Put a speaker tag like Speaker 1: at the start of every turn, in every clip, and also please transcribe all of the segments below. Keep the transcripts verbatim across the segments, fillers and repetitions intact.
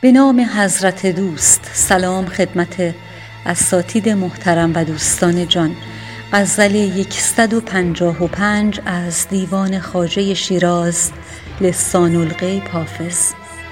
Speaker 1: به نام حضرت دوست. سلام خدمت اساتید محترم و دوستان جان. غزل صد و پنجاه و پنج از دیوان خواجه شیراز لسان الغیب حافظ.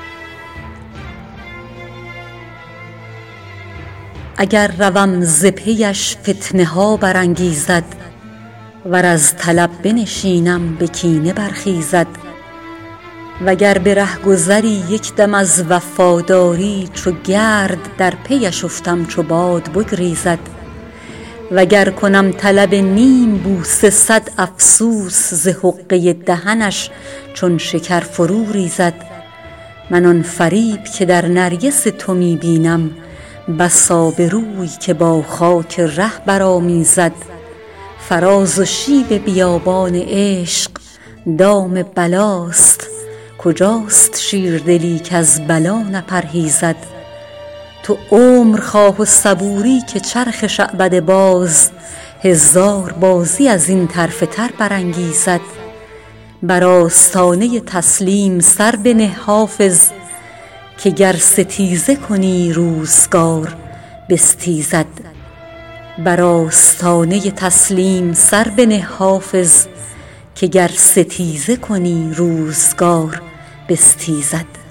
Speaker 1: اگر روم ز پیش فتنه ها برانگیزد، ور از طلب بنشینم به کینه برخیزد. وگر به رهگذری یک دم از وفاداری، چو گرد در پیش افتم چو باد بگریزد. وگر کنم طلب نیم بوسه، صد افسوس ز حقه دهنش چون شکر فرو ریزد. من آن فریب که در نرگس تو می بینم، بسا به روی که با خاک ره برآمیزد. فراز و شیب بیابان عشق دام بلاست، کجاست شیردلی کز بلا نپرهیزد. تو عمر خواه و صبوری که چرخ شعبده باز، هزار بازی از این طرفه تر برانگیزد. بر آستانه تسلیم سر بنه حافظ، که گر ستیزه کنی روزگار بستیزد. بر آستانه تسلیم سر بنه حافظ، که گر ستیزه کنی روزگار بستیزد.